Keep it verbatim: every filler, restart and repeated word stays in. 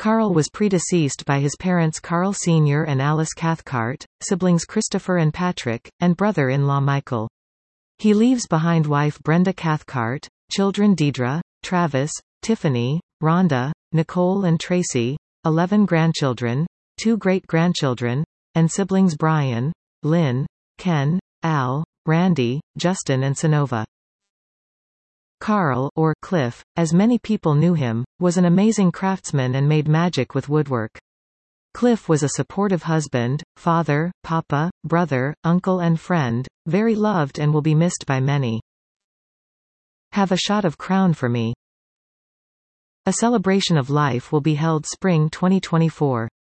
Carl was predeceased by his parents Carl Senior and Alice Cathcart, siblings Christopher and Patrick, and brother-in-law Michael. He leaves behind wife Brenda Cathcart, children Deidre, Travis, Tiffany, Rhonda, Nicole and Tracy, eleven grandchildren, two great-grandchildren, and siblings Brian, Lynn, Ken, Al, Randy, Justin and Sonova. Carl, or Cliff, as many people knew him, was an amazing craftsman and made magic with woodwork. Cliff was a supportive husband, father, papa, brother, uncle and friend, very loved and will be missed by many. Have a shot of Crown for me. A celebration of life will be held spring twenty twenty-four.